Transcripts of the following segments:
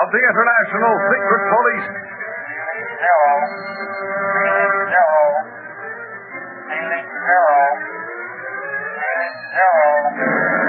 of the International Secret Police. Zero. Zero. Feeling zero. Zero.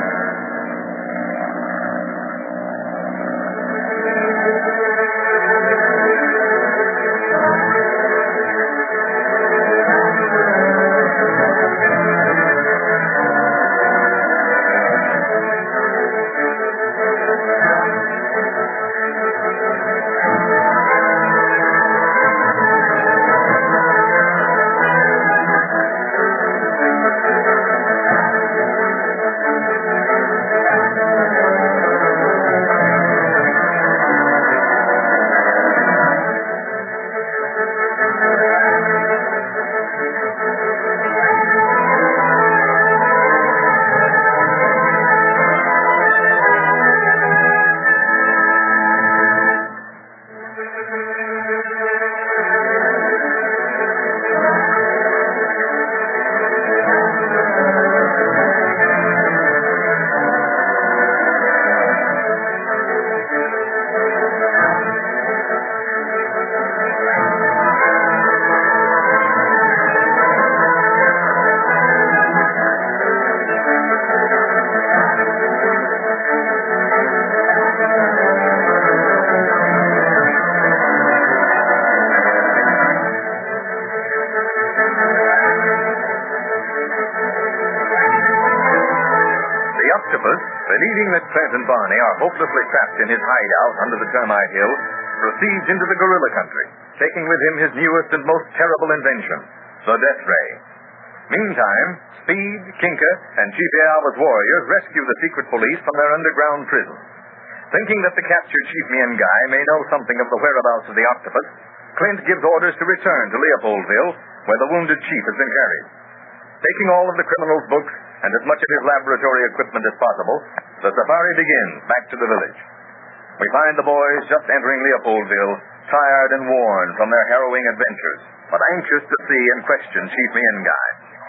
Believing that Trent and Barney are hopelessly trapped in his hideout under the termite hill, proceeds into the gorilla country, taking with him his newest and most terrible invention, the Death Ray. Meantime, Speed, Kinka, and Chief Alba's warriors rescue the secret police from their underground prison. Thinking that the captured Chief Miengai may know something of the whereabouts of the octopus, Clint gives orders to return to Leopoldville, where the wounded chief has been carried. Taking all of the criminal's books and as much of his laboratory equipment as possible, the safari begins back to the village. We find the boys just entering Leopoldville, tired and worn from their harrowing adventures, but anxious to see and question Chief Miengai.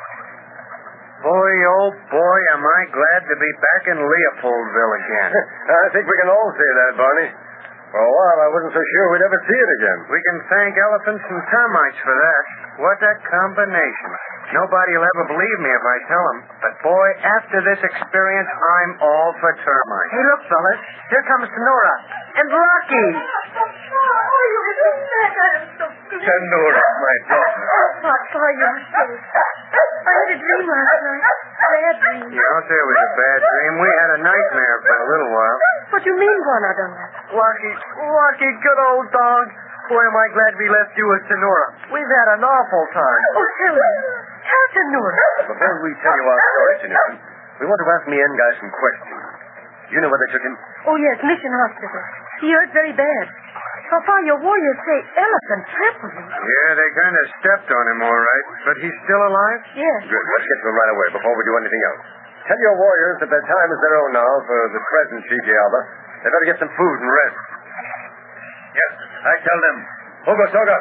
Boy, oh boy, am I glad to be back in Leopoldville again. I think we can all say that, Barney. For a while, I wasn't so sure we'd ever see it again. We can thank elephants and termites for that. What a combination. Nobody will ever believe me if I tell them. But, boy, after this experience, I'm all for termites. Hey, look, fellas. Here comes Sonora. And Rocky. Oh, you little back. I am so glad. Sonora, my daughter. Papa, you're safe. I had a dream last night. Bad dream. Don't say it was a bad dream. We had a nightmare for a little while. What do you mean, Juan Adonai? Lucky, good old dog. Boy, am I glad we left you with Sonora. We've had an awful time. Oh, tell me. Tell Sonora. Before we tell you our story, Sonora, we want to ask Miengai some questions. You know where they took him? Oh, yes, Mission Hospital. He hurt very bad. Papa, your warriors say elephant trampled him. Yeah, they kind of stepped on him, all right. But he's still alive? Yes. Good. Let's get to him right away before we do anything else. Tell your warriors that their time is their own now for the present, Chief Alba. They better get some food and rest. Yes, I tell them. Hogo Soga.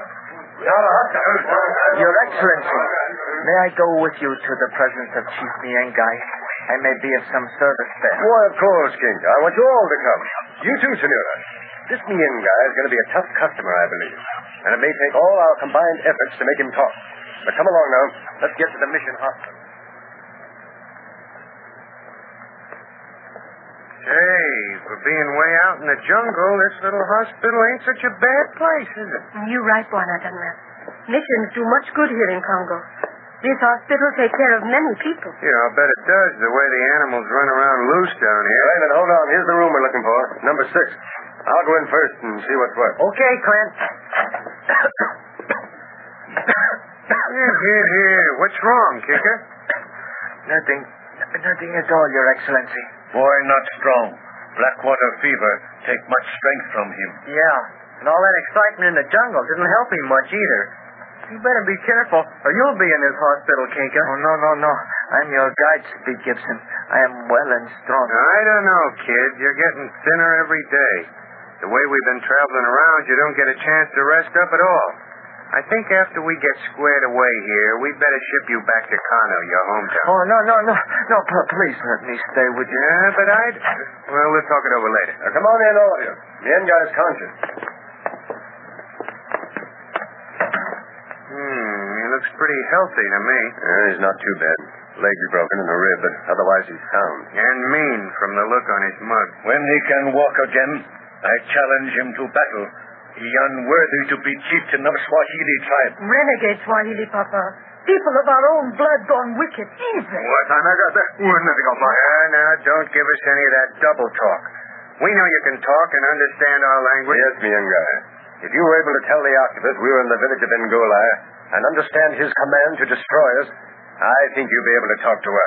Your Excellency, may I go with you to the presence of Chief Miengai? I may be of some service there. Why, of course, King. I want you all to come. You too, Senora. This Miengai is going to be a tough customer, I believe. And it may take all our combined efforts to make him talk. But come along now. Let's get to the mission hospital. Say, for being way out in the jungle, this little hospital ain't such a bad place, is it? You're right, Juan Adonai. Missions do much good here in Congo. This hospital takes care of many people. Yeah, I bet it does, the way the animals run around loose down here. Raymond, hold on. Here's the room we're looking for. Number 6. I'll go in first and see what's what. Okay, Clint. Here. What's wrong, Kicker? Nothing at all, Your Excellency. Boy, not strong. Blackwater fever take much strength from him. Yeah, and all that excitement in the jungle didn't help him much either. You better be careful, or you'll be in this hospital, Kinka. Oh, no. I'm your guide, Speed Gibson. I am well and strong. I don't know, kid. You're getting thinner every day. The way we've been traveling around, you don't get a chance to rest up at all. I think after we get squared away here, we'd better ship you back to Kano, your hometown. Oh, no, please let me stay with you. Yeah, but Well, we'll talk it over later. Now, come on in, all of you. Mienga is conscious. He looks pretty healthy to me. He's not too bad. Leg is broken and a rib, but otherwise he's sound. And mean from the look on his mug. When he can walk again, I challenge him to battle. He unworthy to be chieftain of Swahili tribe. Renegade Swahili, Papa. People of our own blood gone wicked, evil. What? Now, don't give us any of that double talk. We know you can talk and understand our language. Yes, Mienga. If you were able to tell the octopus we were in the village of Bengola and understand his command to destroy us, I think you'd be able to talk to us.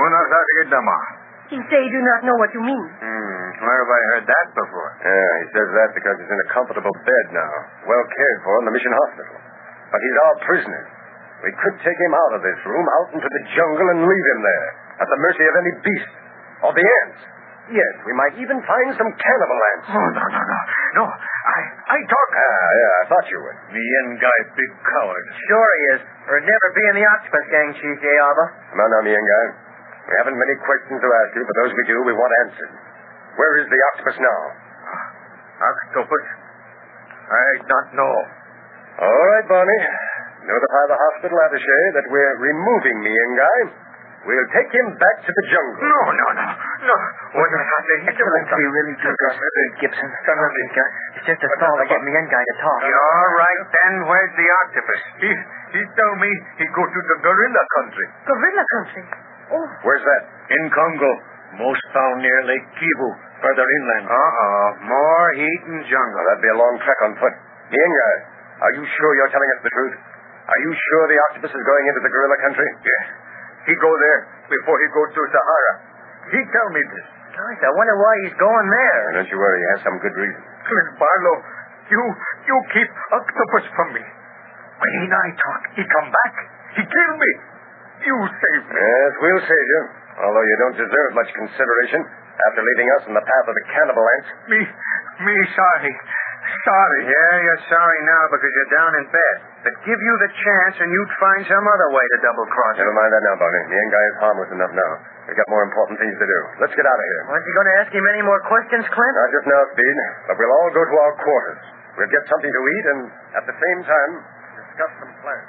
He say you do not know what you mean. Where have I heard that before? Yeah, he says that because he's in a comfortable bed now, well cared for in the mission hospital. But he's our prisoner. We could take him out of this room, out into the jungle, and leave him there, at the mercy of any beast. Or the ants. Yes, we might even find some cannibal ants. Oh, no. I talk. Yeah, I thought you would. Mienga, big coward. Sure he is. Or he'd never be in the octopus gang, Chief Yaba. Come on now, Mienga. We haven't many questions to ask you, but those we do, we want answered. Where is the octopus now? Octopus? I don't know. All right, Barney. Notify the hospital attaché that we're removing Mienga. We'll take him back to the jungle. No. What is happening? We really do this, Gibson. It's just a stall to get Mienga to talk. All right, then. Where's the octopus? He told me he go to the gorilla country. Gorilla country. Oh. Where's that? In Congo. Most found near Lake Kivu, further inland. More heat and jungle. Well, that'd be a long trek on foot. Mienga, are you sure you're telling us the truth? Are you sure the octopus is going into the gorilla country? Yeah. He go there before he go to Sahara. He tell me this. Gosh, I wonder why he's going there. Don't you worry, he has some good reason. Clint Barlow, you keep octopus from me. When I talk, he come back. He kill me. You save me. Yes, we'll save you. Although you don't deserve much consideration after leaving us in the path of the cannibal ants. Me sorry. Sorry. Yeah, you're sorry now because you're down in bed. But give you the chance and you'd find some other way to double-cross him. Never mind that now, Barney. Mienga is harmless enough now. We've got more important things to do. Let's get out of here. Aren't you going to ask him any more questions, Clint? Not just now, Speed, but we'll all go to our quarters. We'll get something to eat and, at the same time, discuss some plans.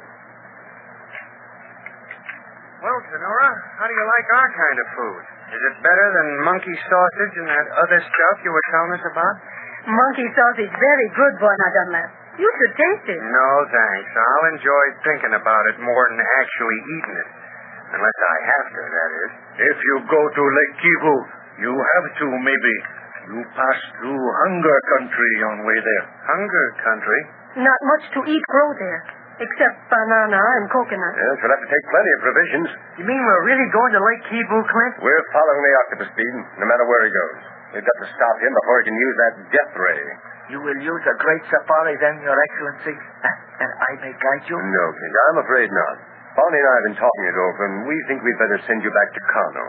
Well, Sonora, how do you like our kind of food? Is it better than monkey sausage and that other stuff you were telling us about? Monkey sausage very good, Bwana Dunlap. You should taste it. No, thanks. I'll enjoy thinking about it more than actually eating it. Unless I have to, that is. If you go to Lake Kivu, you have to, maybe. You pass through hunger country on way there. Hunger country? Not much to eat grow there, except banana and coconut. Yes, we'll have to take plenty of provisions. You mean we're really going to Lake Kivu, Clint? We're following the octopus, Speed, no matter where he goes. We've got to stop him before he can use that death ray. You will use a great safari then, Your Excellency? And I may guide you? No, Clint, I'm afraid not. Barney and I have been talking it over, and we think we'd better send you back to Kano.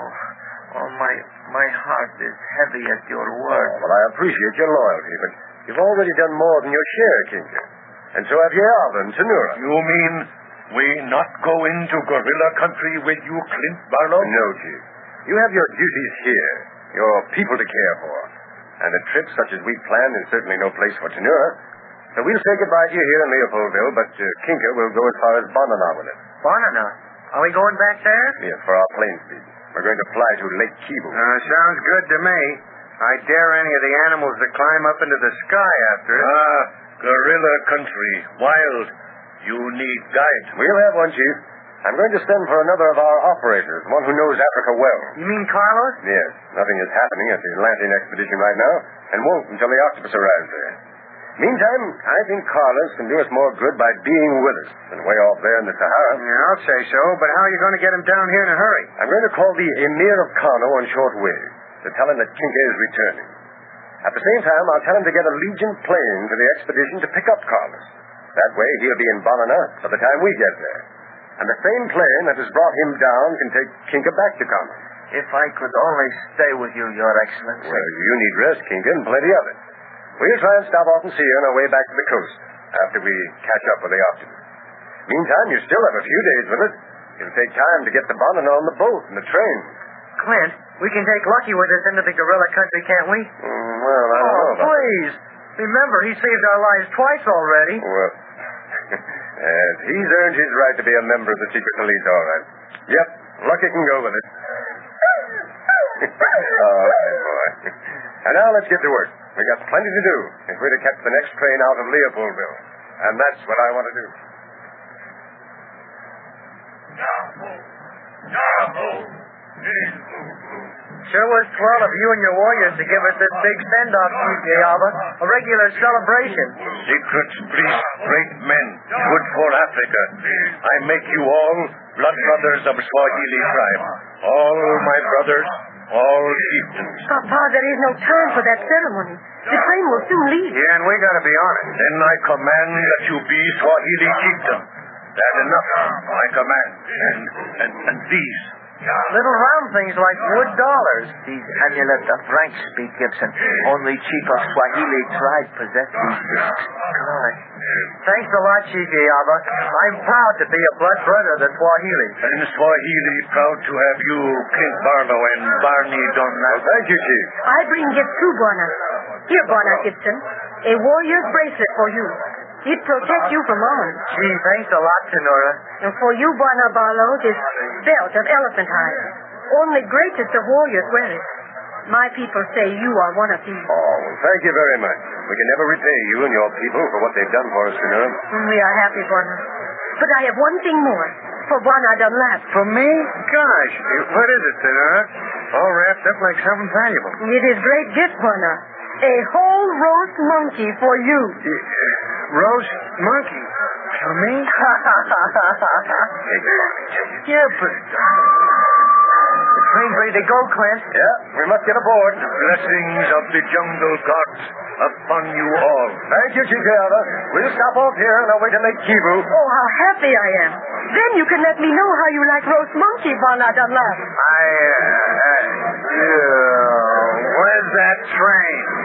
Oh, my heart is heavy at your word. Well, I appreciate your loyalty, but you've already done more than your share, Kinka. And so have Yalva and Sonora. You mean we not go into gorilla country with you, Clint Barlow? No, Chief. You have your duties here, your people to care for. And a trip such as we planned is certainly no place for Sonora. So we'll say goodbye to you here in Leopoldville, but Kinka will go as far as Banana with us. Banana? Are we going back there? Yes, for our plane speed. We're going to fly to Lake Kivu. Sounds good to me. I dare any of the animals to climb up into the sky after it. Gorilla country, wild. You need guide. We'll have one, Chief. I'm going to send for another of our operators, one who knows Africa well. You mean Carlos? Yes. Nothing is happening at the Atlantean expedition right now, and won't until the octopus arrives there. Meantime, I think Carlos can do us more good by being with us than way off there in the Sahara. Yeah, I'll say so, but how are you going to get him down here in a hurry? I'm going to call the Emir of Kano on short wave to tell him that Kinka is returning. At the same time, I'll tell him to get a Legion plane for the expedition to pick up Carlos. That way, he'll be in Banana by the time we get there. And the same plane that has brought him down can take Kinka back to Kano. If I could only stay with you, Your Excellency. Well, you need rest, Kinka, and plenty of it. We'll try and stop off and see you on our way back to the coast. after we catch up where they ought to. Meantime, you still have a few days with us. It'll take time to get the Bonner on the boat and the train. Clint, we can take Lucky with us into the gorilla country, can't we? Well, I don't know about please. Remember, he saved our lives twice already. Well, he's earned his right to be a member of the secret police, all right. Yep, Lucky can go with it. All right, boy. And now let's get to work. We got plenty to do if we're to catch the next train out of Leopoldville. And that's what I want to do. Sure was swell of you and your warriors to give us this big send-off, Chief Alva. A regular celebration. Secret police, great men, good for Africa. I make you all blood brothers of Swahili tribe. All my brothers, all chieftains. Papa, there is no time for that ceremony. The train will soon leave. Yeah, and we got to be on it. Then I command that you be Swahili chieftain. That's enough. I command. And these. Little round things like wood dollars. These amulets of rank, speak Gibson. Only chief of Swahili tribe possess these discs. God. Thanks a lot, Chief Alva. I'm proud to be a blood brother of the Swahili. And Swahili proud to have you, Clint Barlow and Barney Donald. Thank you, Chief. I bring gifts too, Bwana. Here, Bwana Gibson. A warrior's bracelet for you. It protects you from harm. Gee, thanks a lot, Tenora. And for you, Bwana Barlow, this belt of elephant hide. Only greatest of warriors wear it. My people say you are one of these. Oh, well, thank you very much. We can never repay you and your people for what they've done for us, Senora. We are happy, Bwana. But I have one thing more. For Bwana Dunlap. For me? Gosh, what is it, Senora? All wrapped up like something valuable. It is great gift, Bwana. A whole roast monkey for you. Roast monkey? For me? Yeah, but... The train's ready to go, Clint. Yeah, we must get aboard. The blessings of the jungle gods upon you all. Thank you, Chief Alva. We'll stop off here on our way to Lake Kivu. Oh, how happy I am. Then you can let me know how you like roast monkey, Bwana Dunlap. Where's that train?